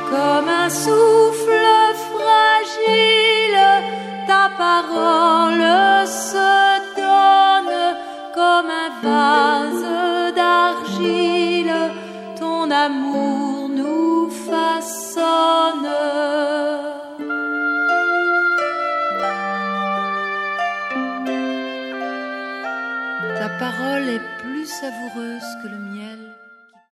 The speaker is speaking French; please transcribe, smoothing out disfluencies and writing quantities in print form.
comme un souffle fragile, ta parole se donne comme un vase d'argile, ton amour nous façonne. Ta parole est plus savoureuse que le miel,